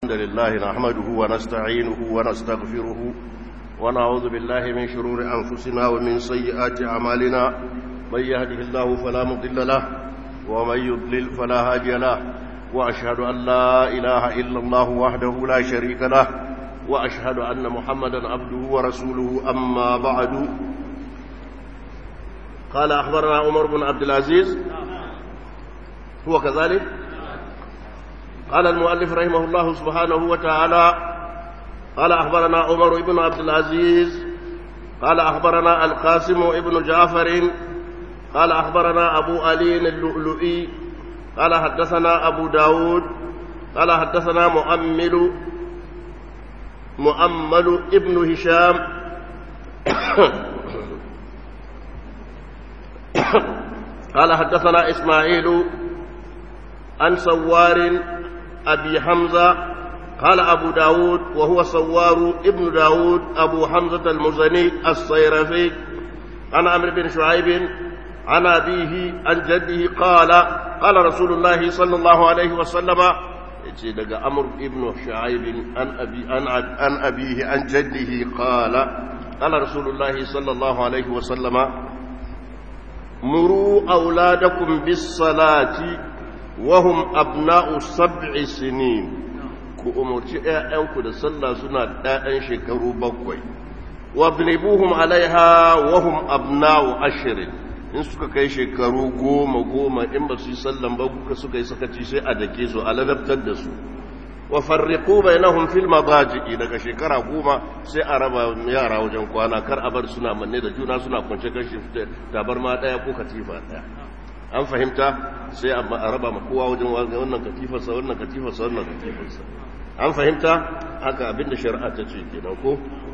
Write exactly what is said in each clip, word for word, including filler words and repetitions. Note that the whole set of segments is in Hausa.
الحمد لله نحمده ونستعينه ونستغفره ونعوذ بالله من شرور أنفسنا ومن سيئات أعمالنا من يهده الله فلا مضل له ومن يضلل فلا هادي له وأشهد أن لا إله إلا الله وحده لا شريك له وأشهد أن محمدا عبده ورسوله أما بعد قال أخبرنا عمر بن عبد العزيز هو كذلك قال المؤلف رحمه الله سبحانه وتعالى قال أخبرنا عمر بن عبد العزيز قال أخبرنا القاسم ابن جعفر قال أخبرنا أبو علي اللؤلؤي قال حدثنا أبو داود قال حدثنا مؤمل مؤمل ابن هشام قال حدثنا إسماعيل عن سوار أبي حمزة قال أبو داود وهو سوار ابن داود أبو حمزة المزني الصيرفي عن عمرو بن شعيب عن أبيه عن جده قال قال رسول الله صلى الله عليه وسلم يجي عمرو بن شعيب عن أبي عن أبيه عن جده قال قال رسول الله صلى الله عليه وسلم مروا أولادكم بالصلاة وهم أبناء سبع سنين ku umarci ‘ya'yanku da sallah suna ɗayan shekaru bakwai, wablibuhum alaiha wahum abna'u ashirin, in suka kai shekaru goma goma in ba su yi sallan ba kuka suka yi sakaci sai a dake su a ladabtar da su, wa farriqu bainahum fil madaji'i daga shekara goma sai a raba yara wajen kwana kar a bar suna manne da juna suna kwance kashi tabarma ɗaya ko katifa ɗaya. An fahimta sai a raba ma kowa wajen wannan katifarsa wannan katifarsa wannan katifarsa. An fahimta haka abinda shari'a ta ce kenan ko.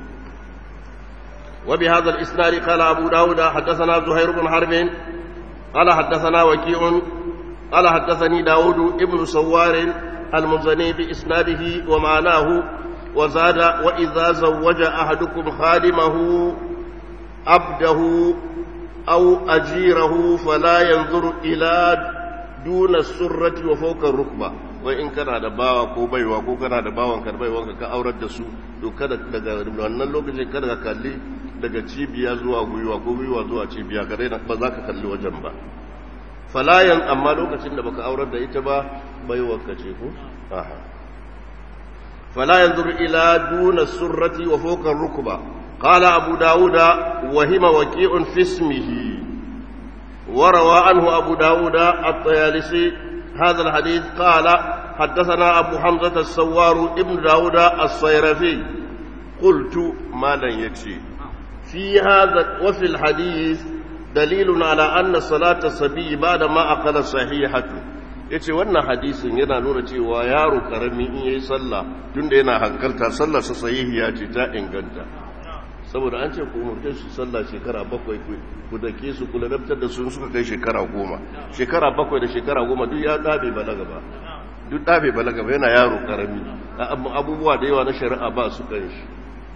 Wa bi hadha al-isnad qala Abu Dawud haddathana Zuhair ibn Harb qala haddathana Waqi'un qala haddathani Dawud ibn Sawwar al-Muzani bi isnadihi wa ma'nahu wa zada wa idha zawwaja ahadukum khadimahu abdahu aw ajirahu fala yanzuru ila duna as-surrati wa fawqa ar-rukbah. wai in kana da bawa ko baiwa ko kana da bawan karbaiwa ka aurar da su to kada daga wannan lokacin kada ka kalli daga cibiya zuwa gwiwa ko gwiwa zuwa cibiya ka daina ba za ka kalli wajen ba falayan amma lokacin da baka aurar da ita ba baiwa ka ce ko aha fala yanzur ila duna surrati wa fawqa ar-rukba qala abu dauda wahima waqi'un fi ismihi wa rawa anhu abu dauda at-tayalisi هذا الحديث قال حدثنا أبو حمزة السوار ابن داود الصيرفي قلت ما لن يكشي في هذا وفي الحديث دليل على أن صلاة الصبي بعد ما أقل صحيحة yace wannan hadisin yana nuna cewa yaro karami in yayi sallah tunda yana hankalta sallar sa sahihiya ce ta inganta saboda an ce ku umurce su sallah shekara bakwai ku dake su ku ladabtar da su suka kai shekara goma shekara bakwai da shekara goma duk ya dabe balaga ba duk dabe balaga ba yana yaro karami abubuwa da yawa na shari'a ba su kan shi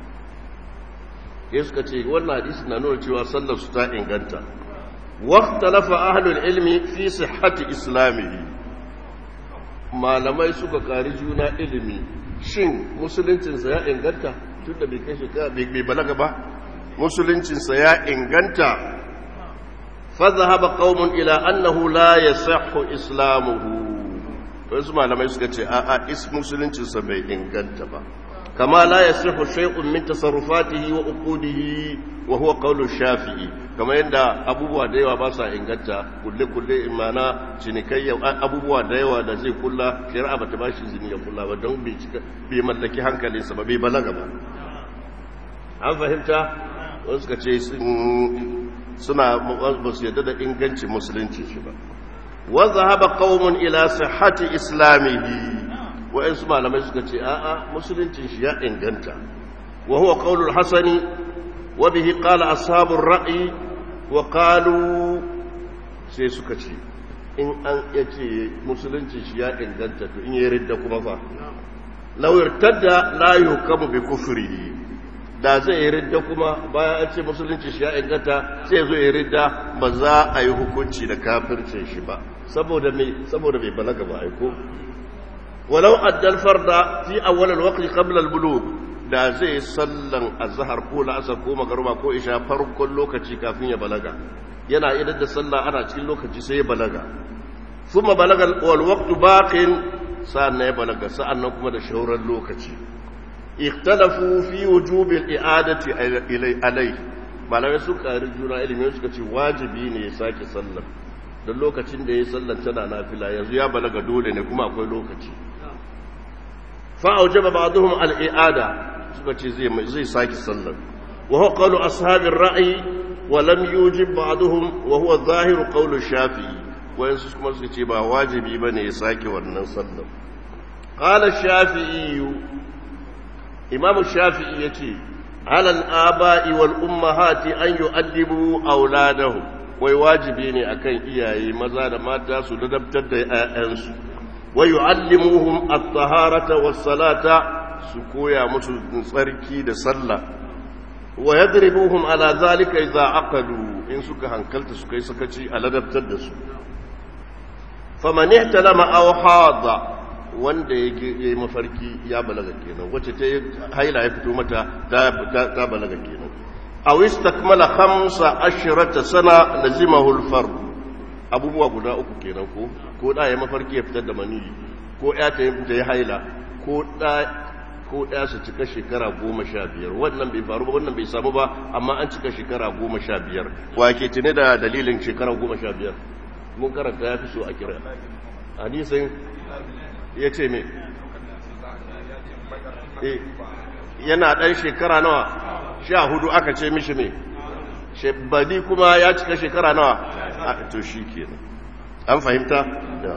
ya suka ce wannan hadisi na nuna cewa sallar su ta inganta waqtalafa ahlul ilmi fi sihhati islamihi malamai suka kari juna ilimi shin musuluncinsa ya inganta tunda bai kai shekara bai balaga ba musuluncinsa ya inganta fa dhahaba qaumun ila annahu la yasihhu islamuhu wasu malamai suka ce a a is musuluncinsa bai inganta ba kama la yasihhu shay'un min tasarrufatihi wa uqudihi wa huwa qawlu shafi'i kama yadda abubuwa da yawa ba sa inganta kulle kulle imana cinikayya abubuwa da yawa da zai kulla shari'a bata bashi izini ya kulla ba don bai bai mallaki hankalinsa ba bai balaga ba an fahimta wasu ka ce suna ba su yadda da inganci musulunci shi ba wanzu haɓa ƙaunin ila sihhati islamihi wa'insu malamai suka ce a'a musulunci shi ya inganta wa huwa ƙaunin hasani wa bihi ƙala ashabun ra'i wa ƙalu sai suka ce in an yace musulunci shi ya inganta to in yi ridda kuma fa lawar tadda la yukamu bi kufrihi da zai yi ridda kuma bayan an ce musulunci shi ya inganta sai zo yi ridda ba za a yi hukunci da kafircin shi ba saboda me saboda bai balaga ba aiko walau addal farda fi awwal alwaqti qabla albulugh da zai sallan azhar ko la'asar ko magruba ko isha farkon lokaci kafin ya balaga yana idan da sallah ana cikin lokaci sai ya balaga thumma balaga wal waqtu baqin sa'an ya balaga sa'annan kuma da shauran lokaci ikhtalafu fi wujubi al-i'adati ilay malamai suka rijuna ilimi suka ce wajibi ne ya sake sallar don lokacin da ya sallar tana nafila yanzu ya balaga dole ne kuma akwai lokaci fa aujaba ba'dhum al-i'ada suka ce zai zai sake sallar wa huwa qawlu ashabir ra'i wa lam yujib ba'dhum wa huwa zahiru qawlu shafi'i wayansu kuma suka ce ba wajibi bane ya sake wannan sallar qala shafi'i imam shafi'i yace ala al-aba'i wal ummahati an yu'addibu auladahum wai wajibi ne akan iyaye maza da mata su ladabtar da ƴaƴansu wa yu'allimuhum at-taharata was-salata su koya musu tsarki da sallah wa yadribuhum ala zalika idza aqalu in suka hankalta suka yi sakaci a ladabtar da su faman ihtalama aw hada wanda yayi mafarki ya balaga kenan wacce ta haila ya fito mata ta balaga kenan aw istakmala khamsa ashrata sana lazimahu al-fard abubuwa guda uku kenan ko ko da ya mafarki ya fitar da maniyi ko ya ta yi haila ko da ko da su cika shekara goma sha biyar wannan bai faru ba wannan bai samu ba amma an cika shekara goma sha biyar wa ke tuni da dalilin shekara goma sha biyar mun karanta ya fi so a kira hadisin ya ce me yana ɗan shekara nawa sha hudu aka ce mishi me badi kuma ya cika shekara nawa a to shi kenan an fahimta da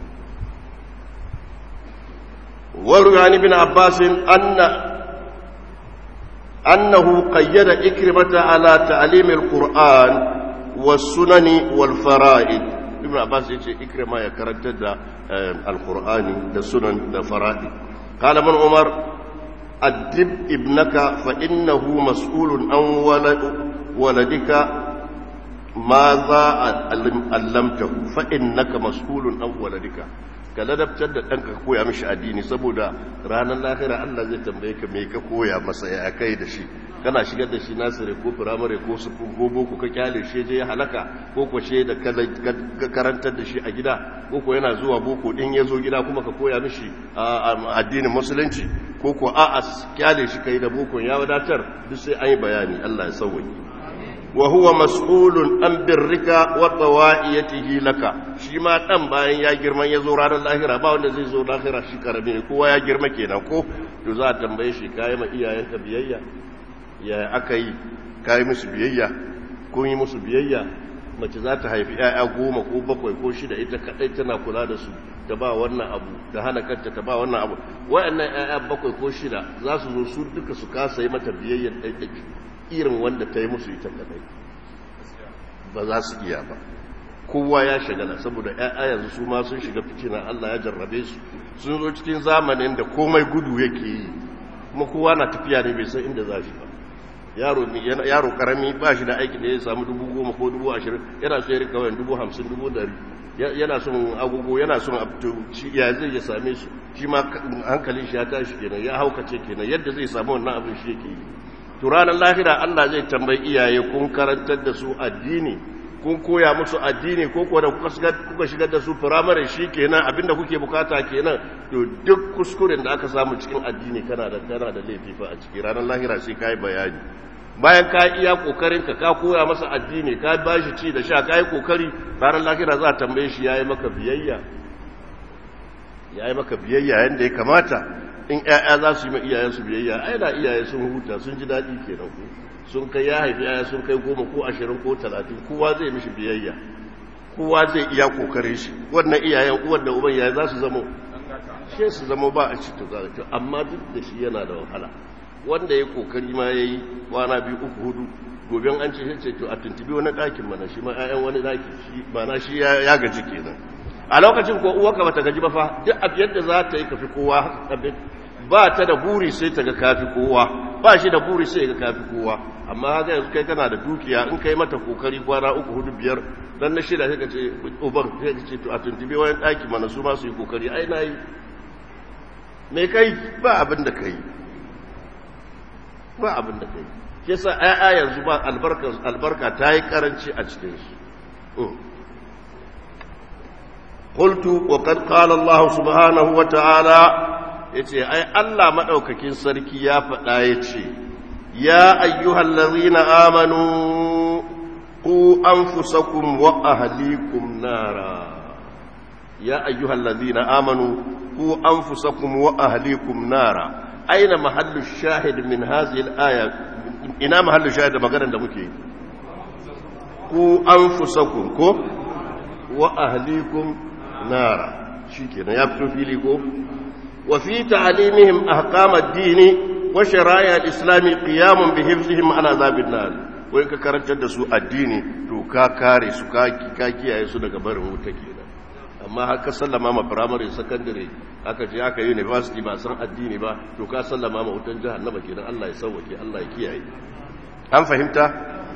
waru yani bin abbasin anna annahu qayyada ikrimata ala ta'lim alquran was sunani wal fara'id ibn abbas yace ikrima ya karantar da alqur'ani da sunan da fara'id qala ibn umar adib ibnaka fa innahu mas'ulun an walad waladika ماذا علمته فإنك مسؤول عن ولدك ka ladabtar da ɗanka ka koya mishi addini saboda ranar lahira Allah zai tambaye ka me ka koya masa ya kai da shi kana shigar da shi nasire ko firamare ko su ko boko ka kyale shi je ya halaka ko ko she da ka karantar da shi a gida ko ko yana zuwa boko din ya zo gida kuma ka koya mishi addinin musulunci ko ko a'a kyale shi kai da boko ya wadatar duk sai an yi bayani Allah ya sauwaye وهو مسؤول عن برك وطوائيته لك shi ma dan bayan ya girman ya zo ranar lahira ba wanda zai zo lahira shi karami ne kowa ya girma kenan ko to za a tambaye shi kai ma iyayenka biyayya ya aka yi kai musu biyayya ko yi musu biyayya mace za ta haifi ƴaƴa goma ko bakwai ko shida ita kadai tana kula da su ta ba wannan abu ta hana kanta ta ba wannan abu wayannan ƴaƴa bakwai ko shida za su zo su duka su kasa yi mata biyayya ɗaiɗai irin wanda ta yi musu ita kadai ba za su iya ba kowa ya shagala saboda ƴaƴa yanzu su ma sun shiga fitina Allah ya jarrabe su sun zo cikin zamanin da komai gudu yake yi kuma kowa na tafiya ne bai san inda za shi ba yaro yaro karami ba shi da aiki da ya samu dubu goma ko dubu ashirin yana so ya rika wayan dubu hamsin dubu dari yana son agogo yana son ya zai ya same su shi ma hankalin shi ya tashi kenan ya haukace kenan yadda zai samu wannan abin shi yake yi to ranar lahira Allah zai tambayi iyaye kun karantar da su addini kun koya musu addini ko kuwa da kuka shigar da su firamare shi kenan abinda kuke bukata kenan to duk kuskuren da aka samu cikin addini kana da kana da laifi fa a ciki ranar lahira sai kai bayani bayan ka iya kokarin ka ka koya masa addini ka bashi ci da sha kai kokari ranar lahira za ta tambaye shi yayi maka biyayya yayi maka biyayya yanda ya kamata in ƴaƴa za su yi ma iyayensu biyayya ai da iyaye sun huta sun ji daɗi kenan ko sun kai ya haifi ƴaƴa sun kai goma ko ashirin ko talatin kowa zai mishi biyayya kowa zai iya kokarin shi wannan iyayen uwar da uban yaya za su zama shi su zama ba a ci to amma duk da shi yana da wahala wanda ya kokari ma yayi kwana biyu uku hudu gobe an ce ce to a tuntubi wani ɗakin mana shi ma ƴaƴan wani ɗaki shi ba na shi ya gaji kenan a lokacin ko uwarka bata gaji ba fa duk abin yadda za ta yi kafi kowa abin ba ta da buri sai ta ga kafi kowa ba shi da buri sai ga kafi kowa amma haka yanzu kai kana da dukiya in kai mata kokari kwana uku hudu biyar dan na shida sai ka ce uban sai ka ce to a tuntube wayan daki mana su ma su yi kokari ai nayi me kai ba abin da kai ba abin da kai kisa ayya yanzu ba albarka albarka ta yi karanci a cikin su qultu wa qad qala Allah subhanahu wa ta'ala yace ai Allah madaukakin sarki ya faɗa yace ya ayyuhallazina amanu qu anfusakum wa ahlikum nara ya ayyuhallazina amanu qu anfusakum wa ahlikum nara aina mahallu shahid min hadhihi al-aya ina mahallu shahid da maganar da muke ku anfusakum ko wa ahlikum nara shikenan ya fito fili ko wa fi ta'limihim ahkam ad-din wa shara'i al-islam qiyam bi hifzihim ala azabin nar wai ka karantar da su addini to ka kare su ka kiyaye su daga barin wuta kenan amma haka sallama ma primary secondary aka je aka yi university ba san addini ba to ka sallama ma wutan jahannama kenan Allah ya sauke Allah ya kiyaye an fahimta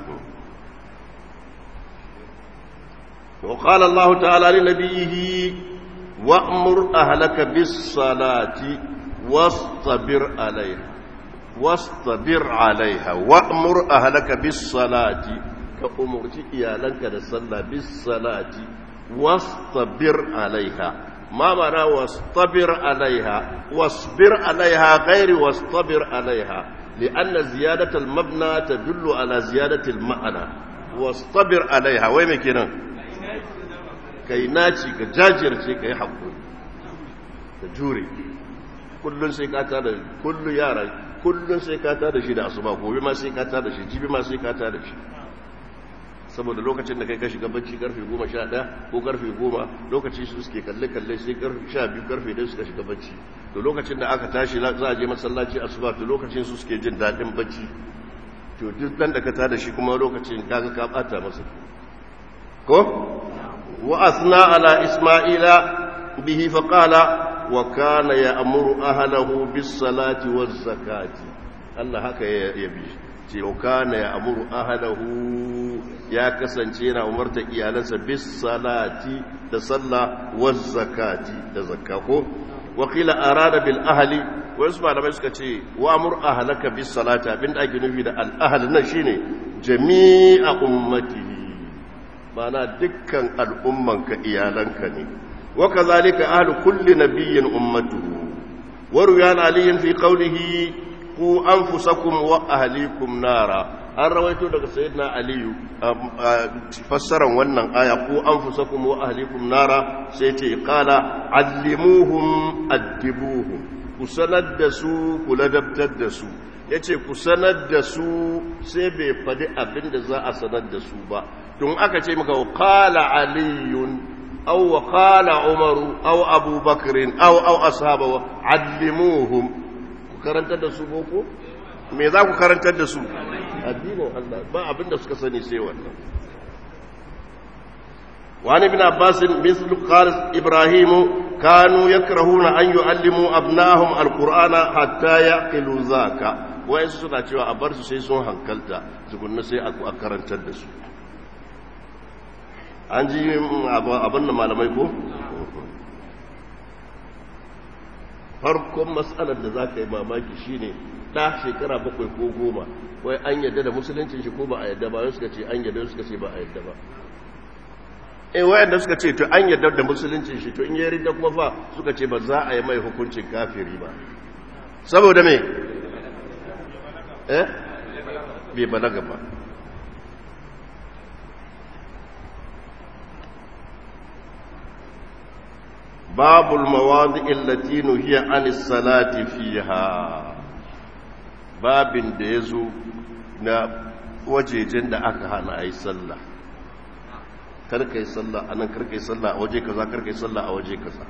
wa qala Allah ta'ala li nabiyhi wa'mur ahlaka bis salati wastabir 'alayha wastabir 'alayha wa'mur ahlaka bis salati ka umurci iyalanka da sallah bis salati wastabir 'alayha ما معنى واصطبر عليها واصبر عليها غير واصطبر عليها لأن زيادة المبنى تدل على زيادة المعنى واصطبر عليها وين كنا كي ناتي كجاجر شيء كي حقول كجوري كل سيكاتا كل يارا كل سيكاتا ده شيء ده أصبح وبما سيكاتا ده شيء جيب ما سيكاتا ده شيء saboda lokacin da kai ka shiga bacci karfe goma sha ɗaya ko karfe goma lokaci su suke kalle-kalle sai karfe sha biyu karfe ɗaya suka shiga bacci to lokacin da aka tashi za a je masallaci asuba to lokacin su suke jin daɗin bacci to duk ɗan da ka tada shi kuma lokacin kaga ka ɓata masa ko wa asna ala isma'ila bihi fa qala wa kana ya'muru ahlahu bis salati waz zakati Allah haka ya bi ce wa kana ya'muru ahlahu ya kasance yana umarta iyalansa bis salati da sallah waz zakati da zakka ko wa qila arada bil ahli wasu malamai suka ce wa amur ahlaka bis salati abinda ake nufi da al ahl nan shine jami'a ummatihi mana dukkan al'ummanka iyalanka ne wa kazalika ahlu kulli nabiyyin ummatuhu wa ruyan aliyin fi qawlihi qu anfusakum wa ahlikum nara an rawaito daga sayyidina aliyu fassaran wannan aya ku anfusakum wa ahlikum nara sai ce qala allimuhum addibuhum ku sanar da su ku ladabtar da su yace ku sanar da su sai bai fadi abin da za a sanar da su ba tun aka ce maka qala aliyun aw qala umaru aw abubakrin aw aw ashabu allimuhum ku karantar da su boko me za ku karantar da su addinin Allah ba abinda suka sani sai wannan wani ibn abbas mislu qaris ibrahim kanu yakrahuna an yuallimu abnahum alqur'ana hatta yaqilu zaka wai su suna cewa a bar su sai sun hankalta tukunna sai a karantar da su an ji abin da malamai ko farkon mas'alar da za ka yi mamaki shine ɗa shekara bakwai ko goma wai an yadda da musuluncin shi ko ba a yadda ba suka ce an yadda suka ce ba a yadda ba eh wayanda suka ce to an yadda da musuluncin shi to in yi ridda kuma fa suka ce ba za a yi mai hukuncin kafiri ba saboda me eh bai balaga ba babul mawadi allati nuhiya anis salati fiha babin da ya zo na wajejen da aka hana a yi sallah karka yi sallah a nan karka yi sallah a waje kaza karka yi sallah a waje kaza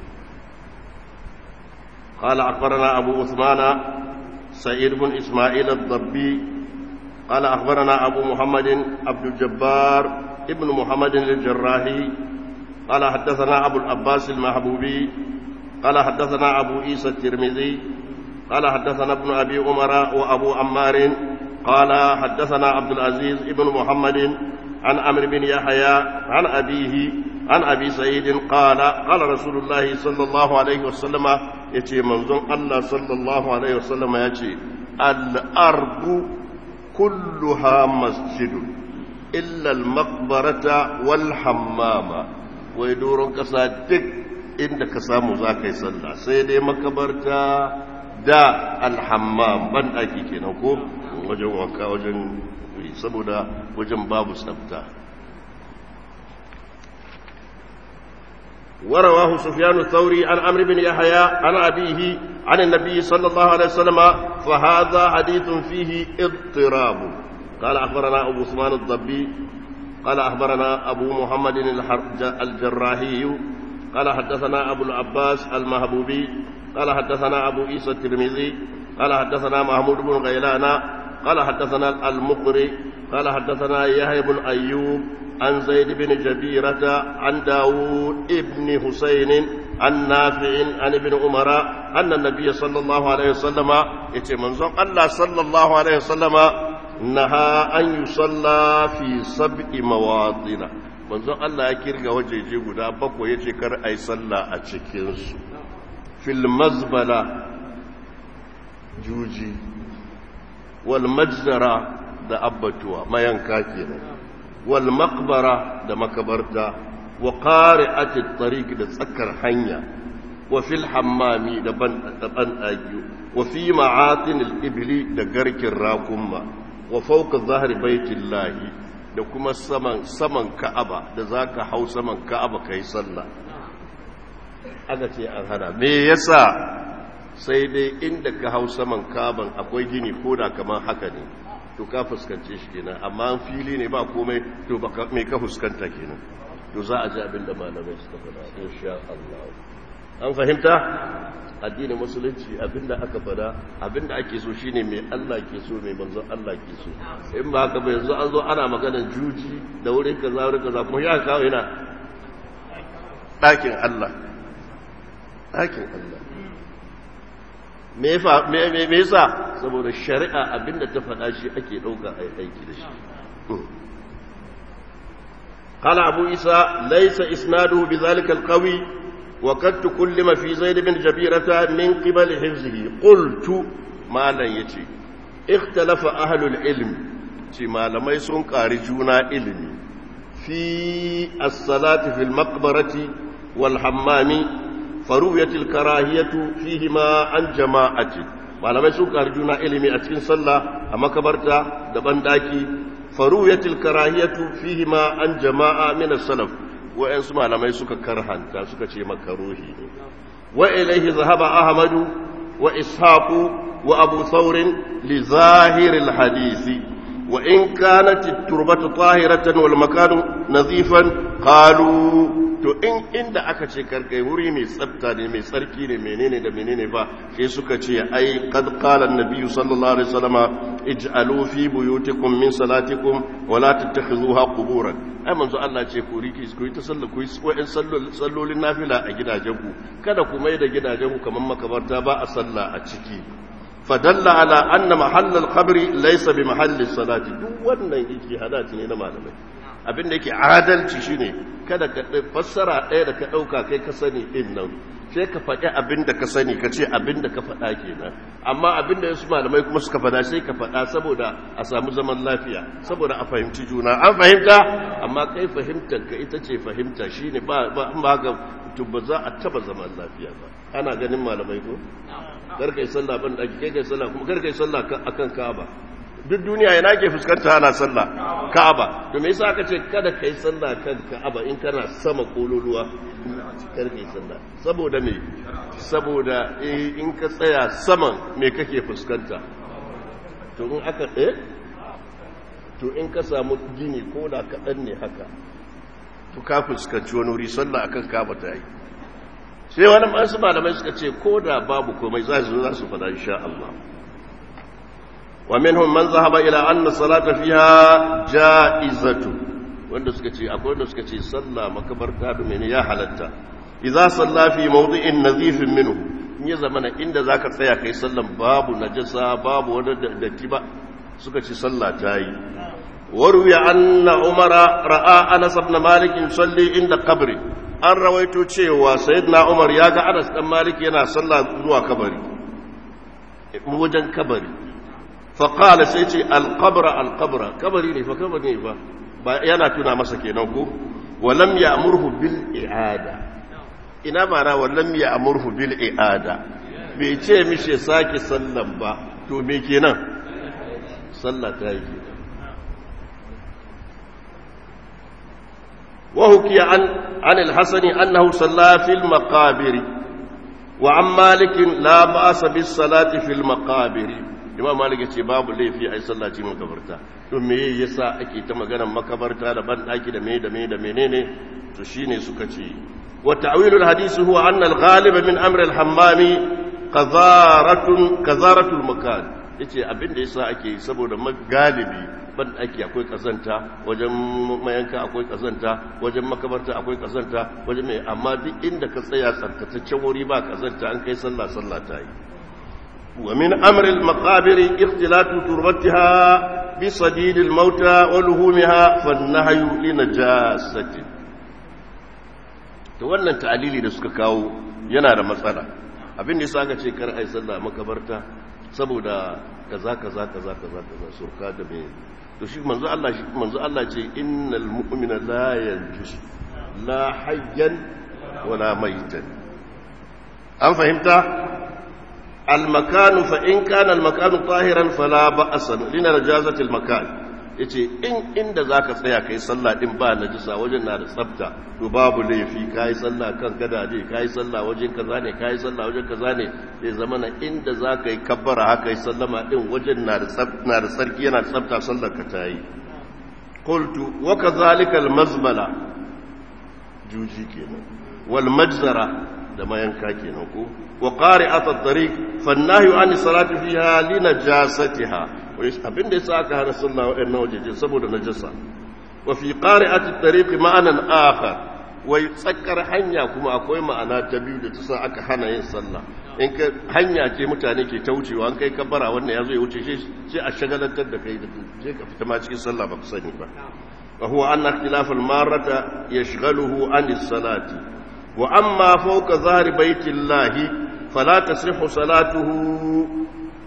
قال أخبرنا أبو عثمان سعيد بن إسماعيل الضبي قال أخبرنا أبو محمد عبد الجبار ابن محمد الجراحي قال حدثنا أبو العباس المحبوبي قال حدثنا أبو عيسى الترمذي قال حدثنا ابن أبي عمر وأبو عمار قال حدثنا عبد العزيز ابن محمد عن عمرو بن يحيى عن أبيه عن أبي سعيد قال قال رسول الله صلى الله عليه وسلم يتي منظم الله صلى الله عليه وسلم يتي الأرض كلها مسجد إلا المقبرة والحمام ويدور كسادك إنك سامو ذاك يصلى سيدي مقبرتا دا الحمام بن أكي كنكو وجن وكا وجن سبودا وجن باب سبتا. ورواه سفيان الثوري عن عمرو بن يحيى عن أبيه عن النبي صلى الله عليه وسلم فهذا حديث فيه اضطراب. قال أخبرنا أبو عثمان الضبي قال أخبرنا أبو محمد الجراحي قال حدثنا أبو العباس المهبوبي قال حدثنا أبو عيسى الترمذي قال حدثنا محمود بن غيلان قال حدثنا المقري قال حدثنا يحيى بن أيوب عن زيد بن جبيرة عن داود ابن حسين عن نافع عن ابن عمر أن النبي صلى الله عليه وسلم يتمنزون الله صلى الله عليه وسلم نهى أن يصلى في سبع مواطن. منزون الله يكرغ وجهي غدا بكو yace kar ai sallah a cikin su fil mazbala juji wal majzara da abbatuwa mayanka kenan wal maqbara da makabarta wa qari'atit tariq da tsakar hanya wa fil hammami da ban ban daki wa fi ma'atin al ibli da garkin rakumma wa fawqa zahri baitillahi da kuma saman saman ka'aba da zaka hau saman ka'aba kai sallah. Aka ce an hana me yasa sai dai inda ka hau saman ka'aban akwai gini koda kamar haka ne to ka fuskance shi kenan amma fili ne ba komai to baka me ka fuskanta kenan to za a ji abin da malamai suka faɗa insha Allah. An fahimta addinin musulunci abinda aka faɗa abinda ake so shine mai Allah ke so mai manzon Allah ke so. In ba haka ba yanzu an zo ana maganar juji da wurin kaza wurin kaza kuma ya kawo yana ɗakin Allah ɗakin Allah me yasa saboda shari'a abinda ta faɗa shi ake ɗauka a aiki da shi. قال أبو عيسى ليس إسناده بذلك القوي وقد تكلم في زيد بن جبيرة من قبل حفظه قلت ما لن يتي اختلف أهل العلم ما لم يسون قارجونا علمي في الصلاة في المقبرة والحمام فرؤية الكراهية فيهما عن جماعة ما لم يسون قارجونا علمي أتكن صلى أما كبرتا دبان داكي فرؤية الكراهية فيهما عن جماعة من السلف وإنس ما لم يسوك كرهن تاسوك شيء مكروهي وإليه ذهب أحمد وإسحاق وأبو ثور لظاهر الحديث وإن كانت التربة طاهرة والمكان نظيفا قالوا to in inda aka ce karkai wuri mai tsafta ne mai tsarki ne menene da menene ba sai suka ce ai qad qala an-nabiy sallallahu alaihi wasallam ij'alu fi buyutikum min salatikum wa la tattakhizuha quburan. Ai manzo Allah ce ku riki ku yi ta sallah ku yi wa'in sallolin nafila a gidajenku kada ku mai da gidajenku kaman makabarta ba a sallah a ciki. fadalla ala anna mahall al-qabri laysa bi mahalli salati. Duk wannan yake hadati ne na malamai. Abin da yake adalci shine kada ka fassara ɗaya da ka ɗauka kai ka sani ɗin nan sai ka faɗi abin da ka sani ka ce abin da ka faɗa kenan amma abin da yasu malamai kuma suka faɗa sai ka faɗa saboda a samu zaman lafiya saboda a fahimci juna an fahimta amma kai fahimtar ka ita ce fahimta shine ba ba ga to ba za a taba zaman lafiya ba. Ana ganin malamai ko kar kai sallah ban da kai kai sallah kuma kar kai sallah akan Ka'aba. Duk duniya yana ke fuskanta ana sallah Ka'aba. To me yasa aka ce kada kai sallah kan Ka'aba in kana sama kololuwa kar kai sallah saboda me saboda in ka tsaya saman me kake fuskanta to in aka eh to in ka samu gini ko da kadan ne haka to ka fuskanci wani wuri sallah akan Ka'aba ta yi. Sai wani masu malamai suka ce ko da babu komai za su za su fada insha Allah. ومنهم من ذهب إلى أن الصلاة فيها جائزة wanda suka ce akwai wanda suka ce sallah makabarta domin ya halatta idza salla fi mawdi'in nadhifin minhu in ya zamana inda zaka tsaya kai sallan babu najasa babu wani datti ba suka ce sallah tayi وروي أن عمر رأى أنس بن مالك يصلي عند قبره an rawaito cewa sayyidina Umar ya ga Anas dan Malik yana sallah zuwa kabari wajen kabari fa qala sai ce al-qabra al-qabra kabari ne fa kabari ne fa ba yana tuna masa kenan ko walam ya'murhu bil i'ada ina mara walam ya'murhu bil i'ada bai ce mishi sake sallan ba to me kenan sallah ta yi وحكي عن عن الحسن أنه صلى في المقابر وعن مالك لا بأس بالصلاة في المقابر إمام مالك يقول باب لي في أي صلاة في مقبرتا ثم يسا أكي تمغانا مقبرتا لبن أكي دمي دمي دمي نيني تشيني سكتي وتعويل الحديث هو أن الغالب من أمر الحمام قذارة قذارة المكان yace abin da yasa ake saboda galibi ban ake akwai kazanta wajen mayanka akwai kazanta wajen makabarta akwai kazanta wajen mai amma duk inda ka tsaya tsarkataccen wuri ba kazanta an kai sallah sallah ta yi wa min amri al-maqabir ikhtilatu turbatiha bi sadid al-mauta wa luhumiha fa an-nahyu li najasati to wannan ta'alili da suka kawo yana da matsala abin da yasa aka ce kar ai sallah makabarta saboda kaza kaza kaza kaza kaza surka da me to shi manzo Allah shi manzo Allah ce innal mu'mina la yanjus la hayyan wala maitan an fahimta al makan fa in kana al makan tahiran fala ba'san lina najazati al makan yace in inda zaka tsaya kai sallah din ba najisa wajen na da tsafta to babu laifi kai sallah kan gadaje kai sallah wajen kaza ne kai sallah wajen kaza ne zai zama na inda zaka yi kabbara haka yi sallama din wajen na da tsafta na da sarki yana da tsafta sallar ka tayi qultu wa kadhalika al mazbala juji kenan wal majzara da mayanka kenan ko wa qari'at at-tariq fa an-nahyu an salati fiha li najasatiha abin da yasa aka hana sallah waɗannan wajeje saboda najasa wa fi qari'at at-tariq ma'anan akhar wai tsakar hanya kuma akwai ma'ana ta biyu da ta sa aka hana yin sallah in ka hanya ce mutane ke ta wucewa an kai kabbara wannan yazo ya wuce shi sai a shagalantar da kai da sai ka fita ma cikin sallah ba ka sani ba wa huwa anna ikhtilaf al-marrata yashghaluhu an as-salati wa amma fawqa zahri baytillahi fala tasrihu salatuhu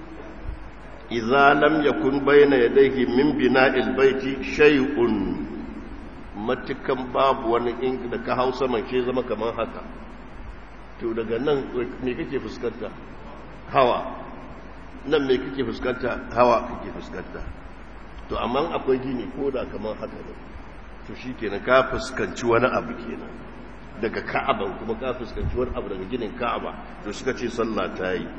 idza lam yakun bayna yadayhi min bina'il bayti shay'un matukan babu wani in da ka hausa man ke zama kamar haka to daga nan me kake fuskanta hawa nan me kake fuskanta hawa kake fuskanta to amma akwai gini ko da kamar haka ne to shikenan ka fuskanci wani abu kenan daga Ka'aba kuma ka fuskanci wani abu daga ginin Ka'aba to suka ce sallah ta yi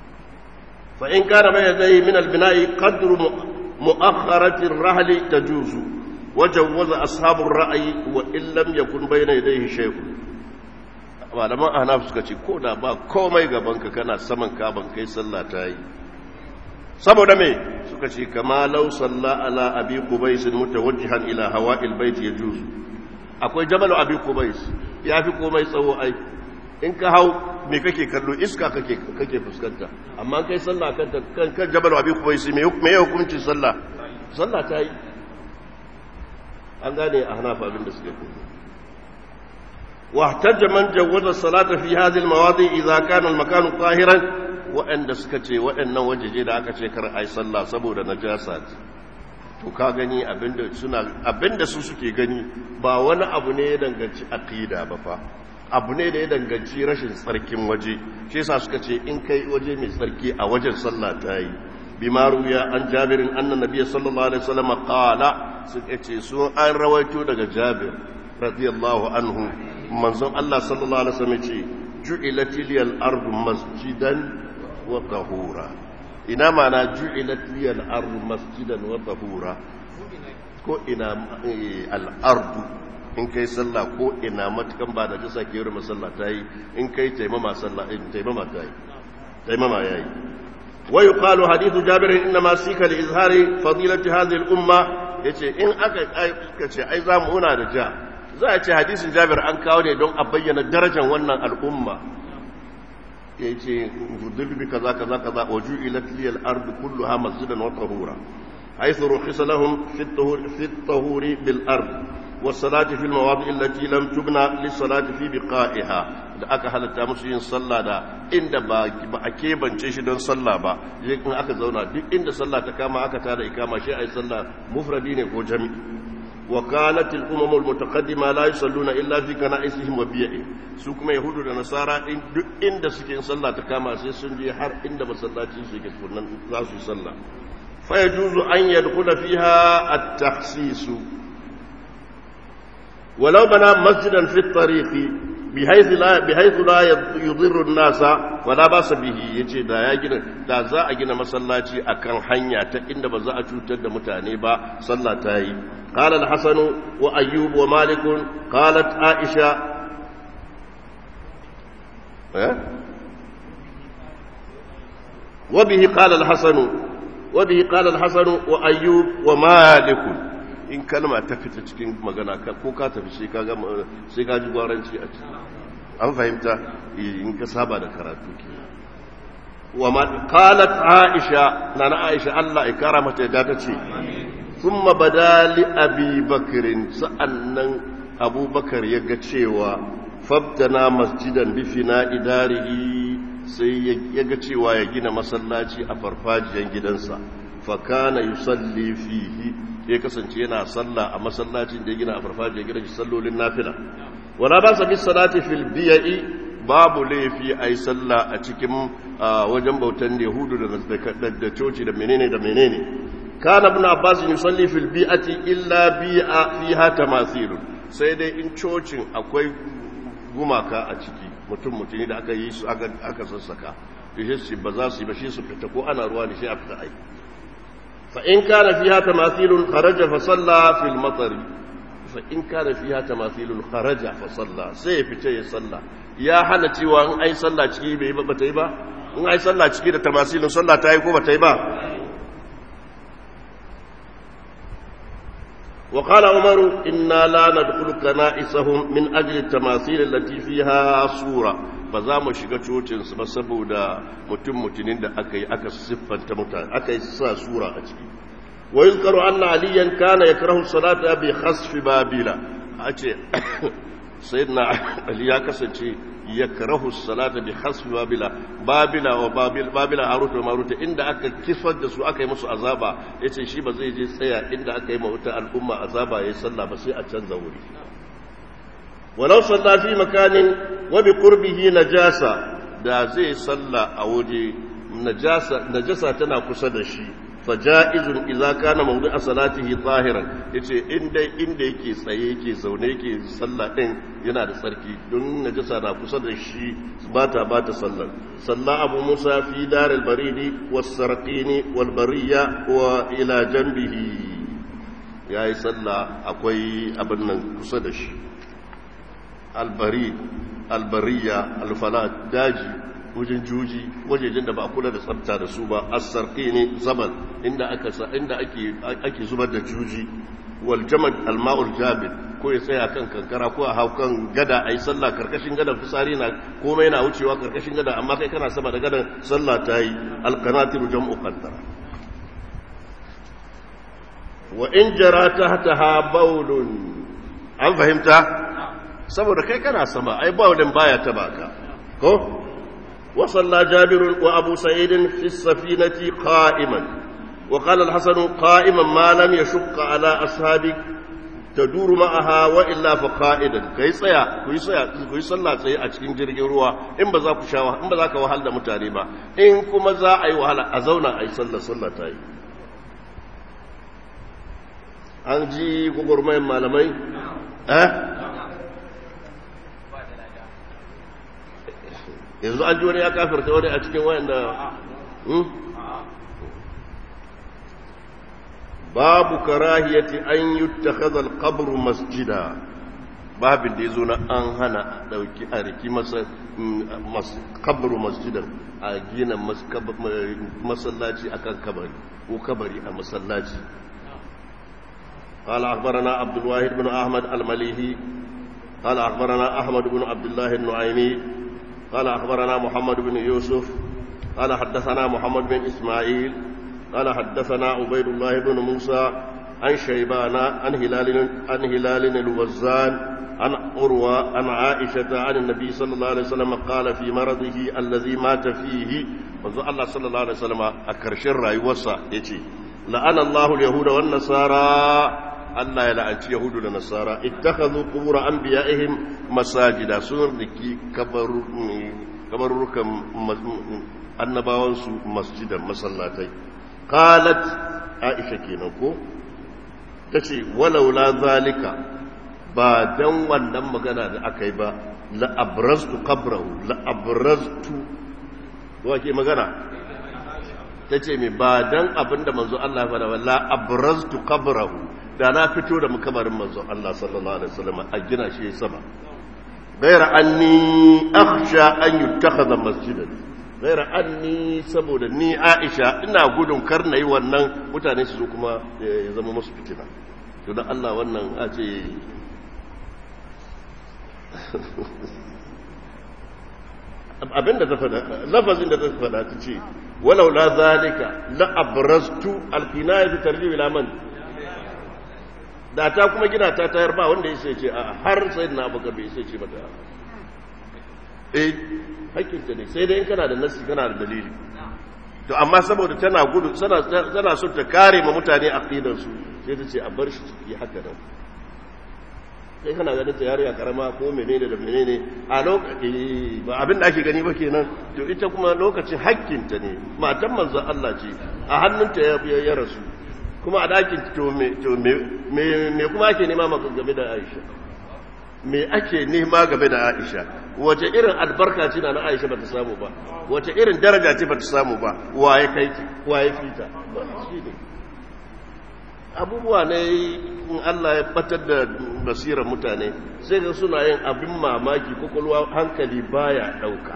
fa in kana mai yadai min al-bina'i qadru mu'akhkharati ar-rahli tajuzu وجوز أصحاب الرأي وإن لم يكن بين يديه شيء malaman ahnaf suka ce ko da ba komai gabanka kana saman kaban kai sallah ta yi saboda me suka ce kama law salla ala abi qubais mutawajjihan ila hawa'il bait yajuz akwai jabal abi qubais yafi komai tsawo ai in ka hau me kake kallo iska kake kake fuskanta amma kai sallah kan kan jabal abi qubais me me hukuncin sallah sallah ta yi an gane a hanafa abin da suke kuma wahtajja man jawwaza salata fi hadhihi almawadi idza kana almakan tahiran wa'anda suka ce waɗannan wajeje da aka ce kar ai sallah saboda najasa to ka gani abinda suna abinda su suke gani ba wani abu ne ya danganci aqida ba fa abu ne da ya danganci rashin tsarkin waje shi yasa suka ce in kai waje mai tsarki a wajen sallah ta yi bima ruya an jabirin annan nabiya sallallahu alaihi wasallam qala suka ce sun an rawaito daga jabir radiyallahu anhu manzon Allah sallallahu alaihi wasallam ce ju'ilat liyal ardu masjidan wa tahura ina mana ju'ilat liyal ardu masjidan wa tahura ko ina al ardu in kai sallah ko ina matukan ba da jisa ke wurin sallah tayi in kai taimama sallah in taimama tayi taimama yayi ويقال حديث جابر إنما سيك لإظهار فضيلة هذه الأمة yace in aka ce ai zamu muna da ja za a ce hadisin Jabir an kawo ne don a bayyana darajar wannan al'umma yace fudul bi kaza kaza kaza waju ila liyal ardu kulluha masjidan wa tahura حيث رخص لهم في الطهور, في الطهور بالأرض والصلاة في المواضع التي لم تبنى للصلاة في بقائها da aka halatta musu yin sallah da inda ba a kebance shi don sallah ba in aka zauna duk inda sallah ta kama aka tada ikama shi ai sallah mufradi ne ko jami'i wa kanat al umam al mutaqaddima la yusalluna illa fi kana'isihim wa bi'i su kuma yahudu da nasara in duk inda suke yin sallah ta kama sai sun je har inda masallaci su yake sunan za su yi sallah fa yajuzu an yadkhula fiha at takhsis ولو بنى مسجدا في الطريق بحيث لا بحيث لا يضر الناس فلا باس به yace da ya gina da za a gina masallaci akan hanya ta inda ba za a cutar da mutane ba sallah ta yi qala al-hasan wa ayyub wa malik qalat aisha eh wa bihi qala al-hasan wa bihi qala al-hasan wa ayyub wa malik in kalma ta fita cikin magana ko ka tafi sai ka sai ka ji gwaranci a ciki an fahimta in ka saba da karatu ke wa ma qalat aisha nana aisha Allah ya kara mata yadda ta ce thumma badali abi bakrin sa'annan abubakar ya ga cewa fabtana masjidan bi fina idarihi sai ya ga cewa ya gina masallaci a farfajiyan gidansa fa kana yusalli fihi ya kasance yana sallah a masallacin da ya gina a farfajiyar gidan shi sallolin nafila wala ba sa bis salati fil bi'i babu laifi ai sallah a cikin wajen bautan yahudu da da coci da menene da menene kana ibn abbas yusalli fil bi'ati illa bi'a fiha tamathil sai dai in cocin akwai gumaka a ciki mutum mutune da aka yi su aka aka sassaka shi ba za su yi ba shi su fita ko ana ruwa ne shi a fita ai فإن كان فيها تماثيل خرج فصلى في المطر فإن كان فيها تماثيل خرج فصلى سيفتي يصلى يا hana cewa in ai sallah ciki bai ba ta yi ba in ai sallah ciki da tamasilin sallah ta yi ko ba ta yi ba وقال عمر إنا لا ندخل كنائسهم من أجل التماثيل التي فيها صورة فزام shiga cocin su ba saboda mutum mutunin da aka yi aka siffanta mutane aka yi sa sura a ciki wa yuzkaru anna aliyan kana yakrahu salata bi khasf babila ace sayyidina ali ya kasance yakrahu salata bi khasf babila babila wa babil babila harut wa marut inda aka kifar da su aka yi musu azaba yace shi ba zai je tsaya inda aka yi mawuta al'umma azaba yayin sallah ba sai a canza wuri walau salla fi makanin wa bi qurbihi najasa da zai salla a waje najasa najasa tana kusa da shi faja'izun idza kana mawdu'a salatihi zahiran yace inda inda yake tsaye yake zaune yake sallah din yana da tsarki don najasa na kusa da shi bata bata sallar salla abu musa fi daril baridi was sarqini wal bariya wa ila janbihi yayi sallah akwai abin nan kusa da shi al barid al bariya al falat daji wajen juji wajejen da ba a kula da tsafta da su ba as-sarqi ne zaman inda aka inda ake ake zubar da juji wal jamad al-ma'ul jabid ko ya tsaya kan kankara ko a haukan gada ayi sallah karkashin gadan fitsari na komai yana wucewa karkashin gada amma kai kana sama da gadan sallah tayi al-qanatir jam'u qantara wa in jara tahtaha bawlun an fahimta saboda kai kana sama ai bawlin baya tabaka ko وصلى جابر وأبو سعيد في السفينة قائما وقال الحسن قائما ما لم يشق على أصحابك تدور معها وإلا فقائدا كي سيا كي سيا كي صلى سيا أشكين جرجي روا إن بذاك شوا إن بذاك وحال متعلمة إن كم زا أي وحال أزونا أي صلى صلى تاي أنجي كبرمين مالمين أه yanzu an ji wani ya kafirta wani a cikin wayanda babu karahiyati an yuttakhadha al-qabr masjida babin da yazo na an hana dauki a riki masa qabru masjidan a gina masallaci akan kabari ko kabari a masallaci قال أخبرنا عبد الواحد بن أحمد المليهي قال أخبرنا أحمد بن عبد الله النعيمي قال أخبرنا محمد بن يوسف قال حدثنا محمد بن إسماعيل قال حدثنا عبيد الله بن موسى عن شيبان عن هلال عن هلال الوزان عن عروة عن عائشة عن النبي صلى الله عليه وسلم قال في مرضه الذي مات فيه منذ الله صلى الله عليه وسلم أكرشر يوصى يتي لعن الله اليهود والنصارى الله يلعن يهود والنصارى اتخذوا قبور أنبيائهم مساجدا سور لكي كبر كبركم annabawansu masjidan masallatai qalat aisha kenan ko tace walaula zalika ba dan wannan magana da akai ba la abraztu qabrahu la abraztu wake magana tace me ba dan abinda manzo Allah ya fada la abraztu qabrahu da na fito da makabarin manzo Allah sallallahu alaihi wasallam a gina shi sama ghayra anni akhsha an yuttakhadha masjidan gaira anni saboda ni Aisha ina gudun kar nayi wannan mutane su zo kuma ya zama musu fitina to dan Allah wannan a ce abinda ta fada lafazin da ta fada ta ce walau la zalika la abraztu alkinaya bi tarjih ila man da ta kuma gina ta tayar ba wanda yace ce a har sayyidina Abubakar bai yace ce mata eh hakkinta ne sai dai kana da nasi kana da dalili to amma saboda tana gudu tana tana so ta kare ma mutane aqidar su sai ta ce a bar shi ciki haka nan sai kana ganin ta yariya karama ko menene da menene a lokaci ba abin da ake gani ba kenan to ita kuma lokacin hakkinta ne matan manzon Allah ce a hannunta ya ya rasu kuma a dakin to me to me me kuma ake nema maka game da Aisha me ake nema game da Aisha wace irin albarka ce na Aisha bata samu ba wace irin daraja ce bata samu ba waye kai waye fita abubuwa ne in Allah ya batar da basirar mutane sai ga suna yin abin mamaki kokolwa hankali baya dauka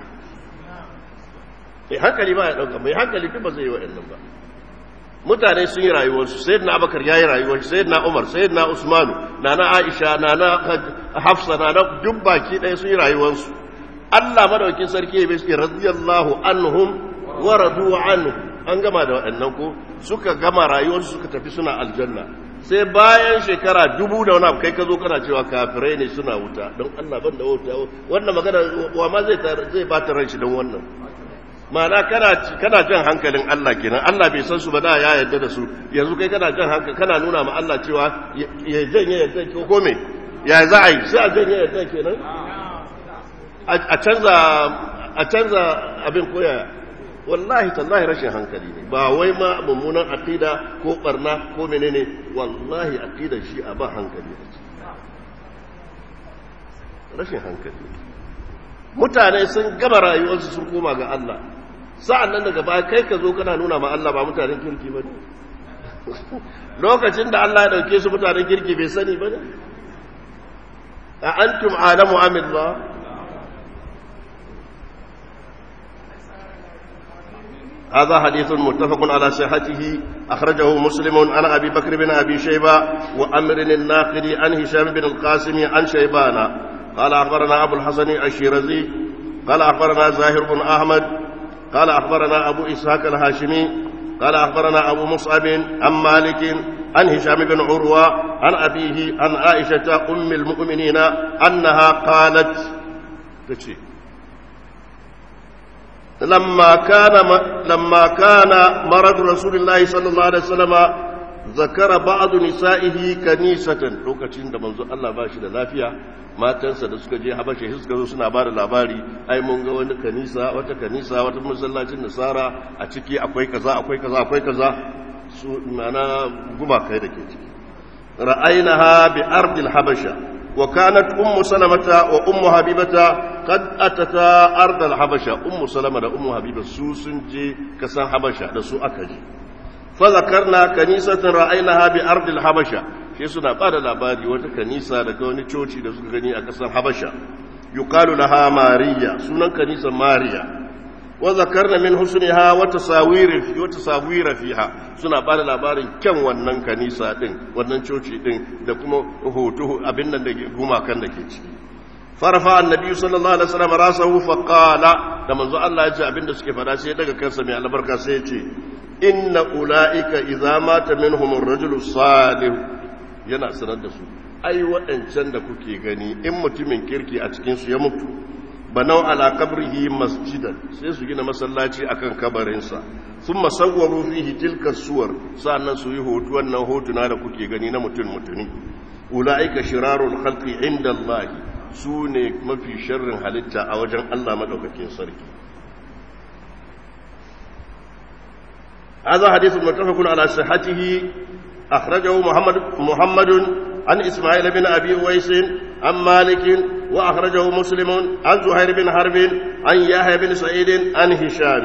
eh hankali baya dauka mai hankali ba zai yi wa'annan ba mutane sun yi rayuwarsu sayyidina Abubakar yayi rayuwar sayyidina Umar sayyidina Usman nana Aisha nana Hafsa nana duk baki ɗaya sun yi rayuwarsu Allah madaukin sarki ya bishi radiyallahu anhum wa radu anhu an gama da waɗannan ko suka gama rayuwarsu suka tafi suna aljanna sai bayan shekara dubu da wani abu kai ka zo kana cewa kafirai ne suna wuta don Allah ban da wuta wannan magana wa ma zai zai bata ran shi don wannan ma'ana kana kana jan hankalin Allah kenan Allah bai san su ba da ya yarda da su yanzu kai kana jan hankali kana nuna ma Allah cewa ya janye yarda ko ko me ya za a yi sai a janye yarda kenan a canza a canza abin koya wallahi tallahi rashin hankali ne ba wai ma mummunan aqida ko barna ko menene wallahi aqida shi a ba hankali rashin hankali mutane sun gama rayuwarsu sun koma ga Allah sa'an nan daga baya kai ka zo kana nuna ma Allah ba mutanen kirki ba ne lokacin da Allah ya ɗauke su mutanen kirki bai sani ba ne a antum alamu amillah هذا حديث متفق على صحته أخرجه مسلم عن أبي بكر بن أبي شيبة وأمر الناقدي عن هشام بن القاسم عن شيبان قال أخبرنا أبو الحسن الشيرازي قال أخبرنا زاهر بن أحمد قال أخبرنا أبو إسحاق الهاشمي قال أخبرنا أبو مصعب عن مالك عن هشام بن عروة عن أبيه عن عائشة أم المؤمنين أنها قالت لما كان لما كان مرض رسول الله صلى الله عليه وسلم ذكر بعض نسائه كنيسة لوكacin da manzo Allah ba shi da lafiya matansa da suka je Habasha suka zo suna bada labari ai mun ga wani kanisa wata kanisa wata masallacin Nasara a ciki akwai kaza akwai kaza akwai kaza su mana guma kai dake ciki ra'aynaha bi ardil habasha wa kanat ummu salamata wa ummu habibata qad atata ardal habasha ummu salama da ummu habiba su sun je kasan habasha da su aka je fa zakarna kanisatan ra'aynaha bi ardil habasha shi suna bada labari wata kanisa daga wani coci da suka gani a kasar habasha yuqalu laha mariya sunan kanisa mariya wa zakarna min husniha wa tasawir fi wa tasawir fiha suna bada labarin kyan wannan kanisa din wannan coci din da kuma hoto abin nan da gumakan da ke ciki farfa annabi sallallahu alaihi wasallam rasahu fa qala da manzo Allah ya ce abin da suke fada sai daga kansa mai albarka sai ya ce inna ulaika idza mata minhum ar-rajulu salih yana sanar da su ai waɗancan da kuke gani in mutumin kirki a cikin su ya mutu banau ala qabrihi masjidan sai su gina masallaci akan kabarinsa thumma sawwaru fihi tilka suwar sannan su yi hoto wannan hotuna da kuke gani na mutun mutuni ulaika shirarul khalqi inda Allah su ne mafi sharrin halitta a wajen Allah madaukakin sarki. هذا حديث متفق على صحته أخرجه محمد محمد عن إسماعيل بن أبي أويس عن مالك وأخرجه مسلم عن زهير بن حرب عن يحيى بن سعيد عن هشام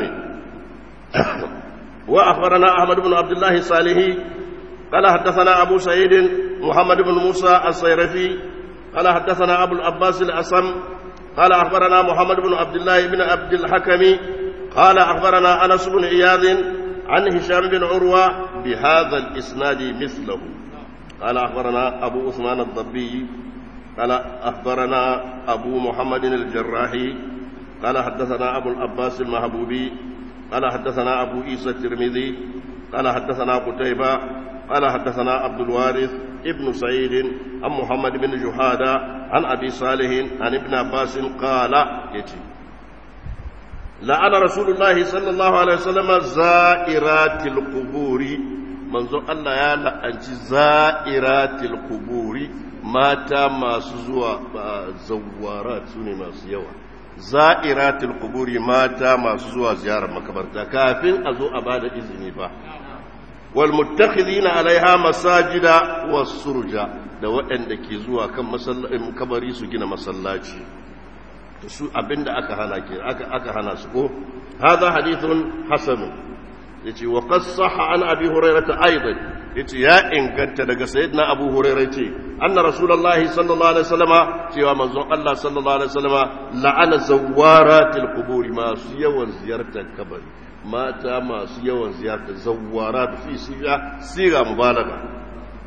وأخبرنا أحمد بن عبد الله الصالحي قال حدثنا أبو سعيد محمد بن موسى الصيرفي قال حدثنا أبو العباس الأصم قال أخبرنا محمد بن عبد الله بن عبد الحكم قال أخبرنا أنس بن إياض عن هشام بن عروة بهذا الإسناد مثله قال أخبرنا أبو عثمان الضبي قال أخبرنا أبو محمد الجراحي قال حدثنا أبو العباس المهبوبي قال حدثنا أبو عيسى الترمذي قال حدثنا قتيبة قال حدثنا عبد الوارث ابن سعيد عن محمد بن جحادة عن أبي صالح عن ابن عباس قال يتي لعن رسول الله صلى الله عليه وسلم زائرات القبور منذ الله يا لأنت زائرات القبور ماتا ما سزوا زوارات سوني ما سيوا زائرات القبور ماتا ما سزوا زيارة مكبرتا كافين أزو أباد إذني با والمتخذين عليها مساجد والسرجا da waɗanda ke zuwa kan kabari su gina masallaci su abinda aka hana ke aka aka hana su ko hada hadithun hasan yace wa qassaha an abi hurairah aidan yace ya inganta daga sayyidina abu hurairah yace anna rasulullahi sallallahu alaihi wasallama cewa manzon Allah sallallahu alaihi wasallama la'ana zawaratil qubur masu yawan ziyartar kabari mata masu yawan ziyartar zawarat fi siga siga mubalaga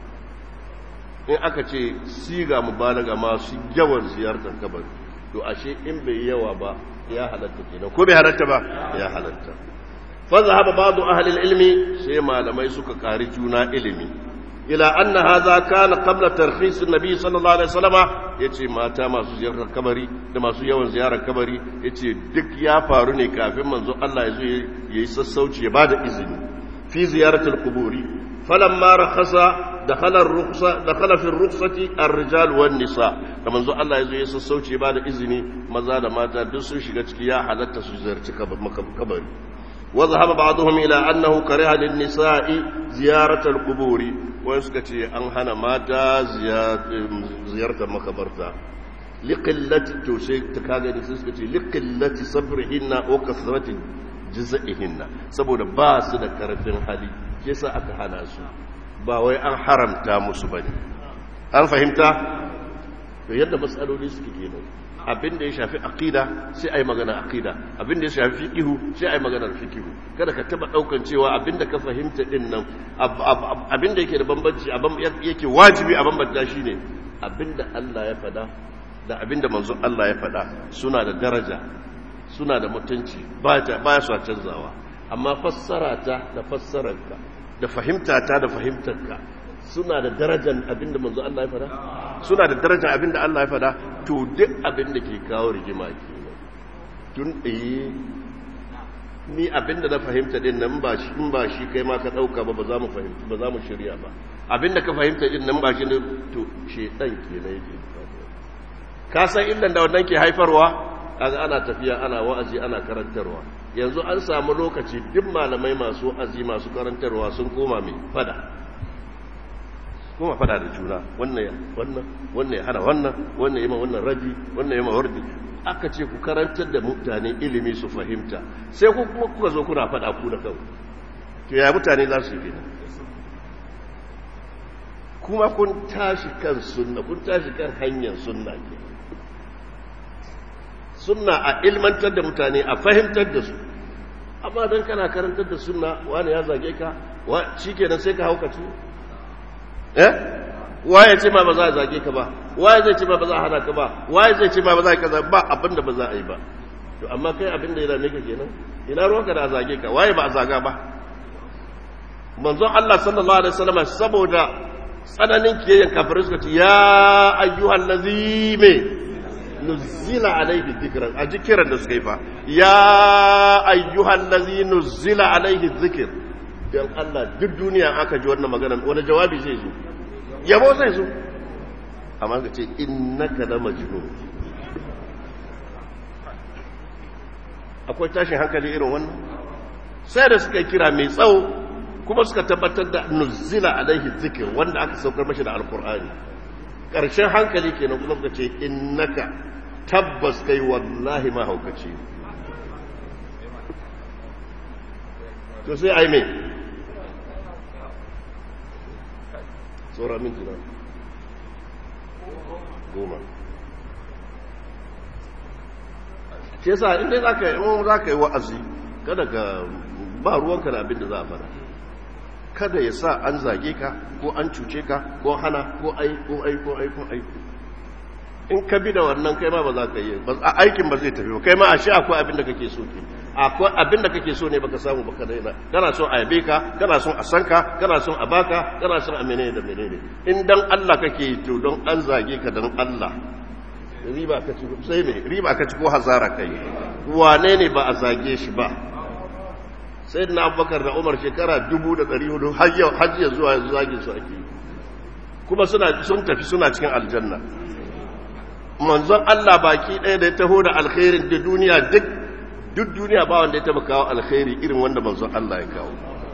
in aka ce siga mubalaga masu yawan ziyartar kabari to ashe in bai yawa ba ya halatta kenan ko bai halatta ba ya halatta fa zahaba ba'du ahli al-ilmi sai malamai suka kari juna ilimi ila anna hadha kana qabla tarkhis an-nabi sallallahu alaihi wasallama yace mata masu ziyarar kabari da masu yawan ziyarar kabari yace duk ya faru ne kafin manzo Allah ya zo yayi sassauci ya bada izini fi ziyaratul quburi falamma rakhasa dakhala ar-rukhsa dakhala fi ar-rukhsati ar-rijal wan-nisa kamar zo Allah ya zo ya sassauce ba da izini maza da mata duk sun shiga ciki ya halatta su ziyarci kabari wa zahaba ba'dhum ila annahu kariha lin-nisa'i ziyaratal quburi wa suka ce an hana mata ziyartar makabarta liqillati to sai ta kaga da suka ce liqillati sabrihinna wa kasrati jazaihinna saboda ba su da karfin hali yasa aka hana su ba wai an haramta musu bane an fahimta to yadda matsaloli suke kenan abinda ya shafi aqida sai ai magana aqida abinda ya shafi fiqhu sai ai magana fiqhu kada ka taba daukan cewa abinda ka fahimta din nan abinda yake da bambanci yake wajibi a bambanta shine abinda Allah ya fada da abinda manzon Allah ya fada suna da daraja suna da mutunci ba ta ba su canzawa amma fassara ta da fassararka da fahimta ta da fahimtarka suna da darajar abinda manzo Allah ya fada suna da darajar abinda Allah ya fada to duk abinda ke kawo rigima kenan tun eh ni abinda na fahimta din nan ba shi in ba shi kai ma ka dauka ba ba za mu fahimta ba za mu shirya ba abinda ka fahimta din nan ba shi ne to shedan kenan yake ka san illan da wannan ke haifarwa kaga ana tafiya ana wa'azi ana karantarwa yanzu an samu lokaci duk malamai masu wa'azi masu karantarwa sun koma mai fada kuma fada da juna wannan wannan wannan ya hana wannan wannan yima wannan rabi wannan yima wardi aka ce ku karantar da mutane ilimi su fahimta sai ku kuma kuka zo kuna fada ku da kanku to ya mutane za su yi kenan kuma kun tashi kan sunna kun tashi kan hanyar sunna ke sunna a ilmantar da mutane a fahimtar da su amma dan kana karantar da sunna wani ya zage ka wa shikenan sai ka haukace eh waye ce ma ba za a zage ka ba waye zai ce ma ba za a hana ka ba waye zai ce ma ba za a kaza ba abinda ba za a yi ba to amma kai abinda yana ne ka kenan ina ruwanka da a zage ka waye ba a zaga ba manzon Allah sallallahu alaihi wasallam saboda tsananin kiyayen kafirai suka ce ya ayyuhal lazime nuzila alaihi dhikran a jikiran da suka yi fa ya ayyuhal lazi nuzila alaihi dhikr dan Allah duk duniya aka ji wannan magana wani jawabi zai zo yabo zai zo amma ka ce innaka la majnun akwai tashin hankali irin wannan sai da suka kira mai tsawo kuma suka tabbatar da nuzila alaihi dhikr wanda aka saukar mashi da alqur'ani karshen hankali kenan kuma suka ce innaka tabbas kai wallahi ma haukaci to sai ai me sura min jira goma ke sa inda zaka yi in zaka yi wa'azi kada ka ba ruwanka da abin da za a fara kada ya sa an zage ka ko an cuce ka ko hana ko ai ko ai ko ai ko ai in ka bi da wannan kai ma ba za ka yi a aikin ba zai tafi ba kai ma a shi akwai abin da kake so ke akwai abin da kake so ne baka samu baka daina kana son a yabe ka kana son a san ka kana son a baka kana son a menene da menene in dan Allah kake yi to don an zage ka dan Allah riba ka ci sai me riba ka ci ko hazara kai wane ne ba a zage shi ba sayyidina Abubakar da Umar shekara dubu da ɗari hudu har yau har zuwa yanzu zagin su ake kuma suna sun tafi suna cikin aljanna manzon Allah baki ɗaya da ya taho da alkhairin da duniya duk duk duniya ba wanda ya taba kawo alkhairi irin wanda manzon Allah ya kawo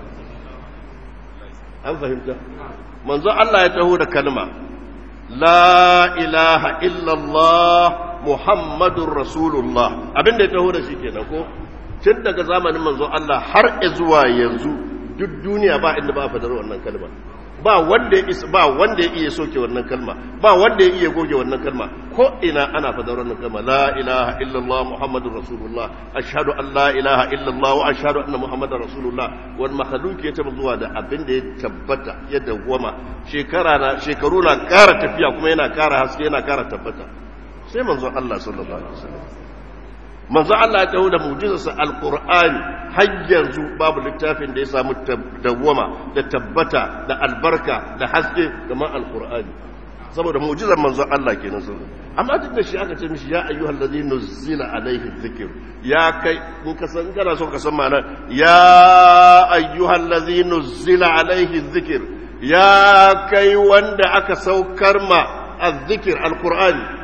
an fahimta manzon Allah ya taho da kalma la ilaha illallah muhammadur rasulullah abinda ya taho da shi kenan ko tun daga zamanin manzon Allah har zuwa yanzu duk duniya ba inda ba a fadar wannan kalma ba wanda ya isa ba wanda ya iya soke wannan kalma ba wanda ya iya goge wannan kalma ko ina ana fadar wannan kalma la ilaha illallah muhammadur rasulullah ashhadu an la ilaha illallah wa ashhadu anna muhammadar rasulullah wal makhluki ya taba zuwa da abin da ya tabbata ya dawwama shekara na shekaru na ƙara tafiya kuma yana ƙara haske yana ƙara tabbata sai manzon Allah sallallahu alaihi wasallam manzo Allah ya taho da mu'jizarsa alqur'ani har yanzu babu littafin da ya samu dawwama da tabbata da albarka da haske kamar alqur'ani saboda mu'jizar manzo Allah kenan sun amma duk da shi aka ce mishi ya ayyuhal ladhi nuzila alaihi dhikr ya kai in ka san kana so ka san ma'ana ya ayyuhal ladhi nuzila alaihi dhikr ya kai wanda aka saukar ma azzikr alqur'ani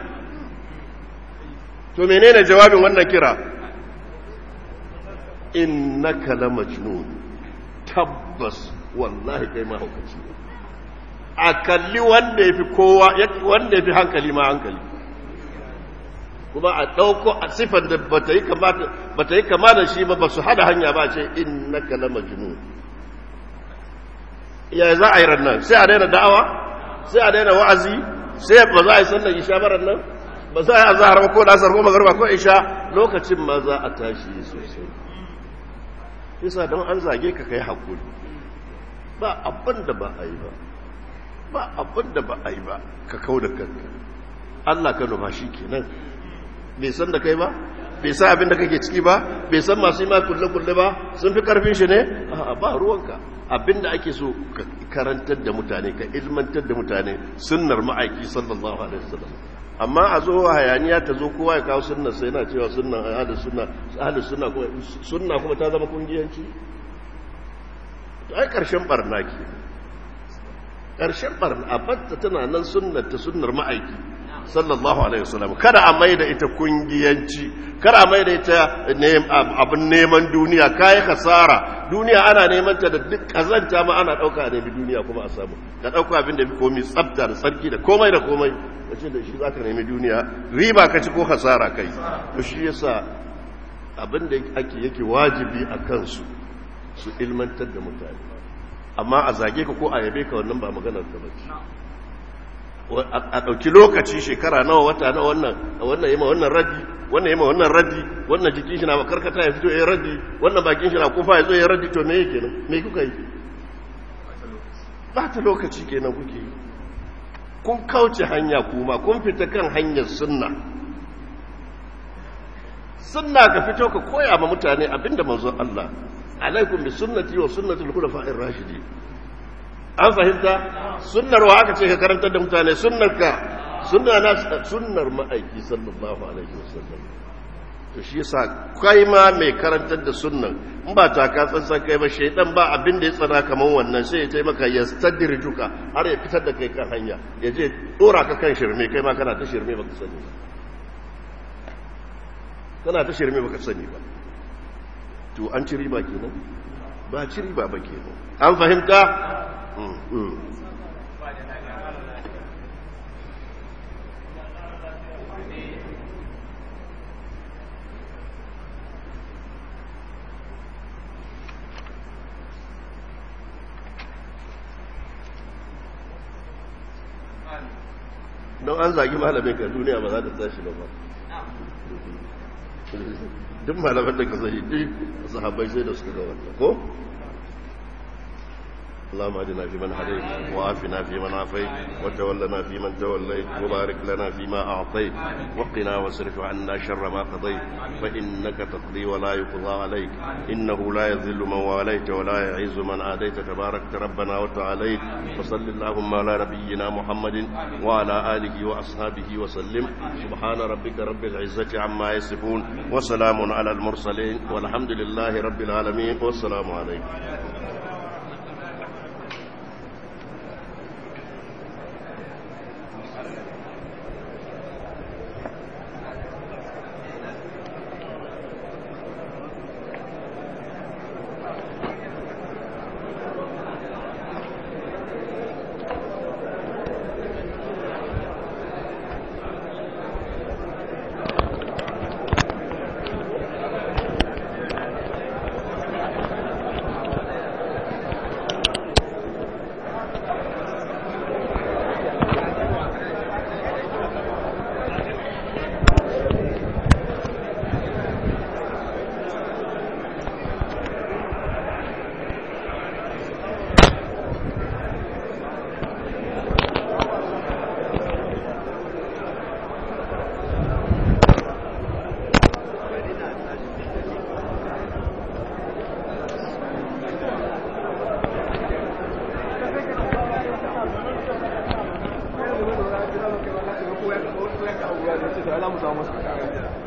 to menene jawabin wannan kira innaka la majnun tabbas wallahi kai ma hukunci a kalli wanda yafi kowa wanda yafi hankali ma hankali kuma a dauko a sifar da bata yi kamata bata yi kama da shi ba ba su hada hanya ba ce innaka la majnun ya za a yi rannan sai a daina da'awa sai a daina wa'azi sai ba za a yi sallar isha baran nan ba za a zahar ba ko lasar ko magarba ko isha lokacin ma za a tashi sosai yasa don an zage ka kai hakuri ba abin da ba a yi ba ba abin da ba a yi ba ka kau da kanka Allah ka nufa shi kenan bai san da kai ba bai san abin da kake ciki ba bai san masu yi ma kulle-kulle ba sun fi karfin shi ne a ba ruwanka abin da ake so ka karantar da mutane ka ilmantar da mutane sunnar ma'aiki sallallahu alaihi wasallam amma a zo hayaniya ta zo kowa ya kawo sunnar sai yana cewa sunnan ahlus sunna ahlus sunna kuma sunna kuma ta zama kungiyanci to ai karshen barna ke karshen barna abatta tana nan sunnar ta sunnar ma'aiki sallallahu alaihi wasallam kada a maida ita kungiyanci kada a maida ita abin neman duniya kai kasara duniya ana neman ta da duk kazanta ma ana dauka ne duniya kuma a samu ka dauka abin da bi komai tsafta da sarki da komai da komai kace da shi zaka nemi duniya riba ka ci ko hasara kai to shi yasa abin da ake yake wajibi a kansu su ilmantar da mutane amma a zage ka ko a yabe ka wannan ba maganar ka bace a ɗauki lokaci shekara nawa wata nawa wannan wannan yima wannan raddi wannan yima wannan raddi wannan jikin shi na makarkata ya fito ya raddi wannan bakin shi na kufa ya zo ya raddi to me yake nan me kuka yi ba ta lokaci kenan kuke yi kun kauce hanya kuma kun fita kan hanyar sunna sunna ka fito ka koya ma mutane abinda manzon Allah alaikum bi sunnati wa sunnati al-khulafa'ir rashidin. An fahimta? Sunnar wa aka ce ka karantar da mutane sunnar ka sunna na sunnar ma'aiki sallallahu alaihi wasallam. To shi yasa kai ma mai karantar da sunnan in ba ta ka tsantsan kai ba shaydan ba abin da ya tsana kaman wannan sai ya tai maka yastadrijuka har ya fitar da kai kan hanya ya je dora ka kan shirme kai ma kana ta shirme baka sani ba kana ta shirme baka sani ba to an ci riba kenan ba ci riba ba kenan an fahimta don an zagi malamin ka duniya ba za ta tashi ba ba duk malaman da ka zai duk sahabbai sai da suka ga wannan ko اللهم اهدنا فيمن هديت وعافنا فيمن عافيت وتولنا فيمن توليت وبارك لنا فيما اعطيت وقنا واصرف عنا شر ما قضيت فانك تقضي ولا يقضى عليك انه لا يذل من واليت ولا يعز من عاديت تبارك ربنا وتعاليت وصل اللهم على نبينا محمد وعلى اله واصحابه وسلم سبحان ربك رب العزه عما يصفون وسلام على المرسلين والحمد لله رب العالمين والسلام عليكم. Vamos a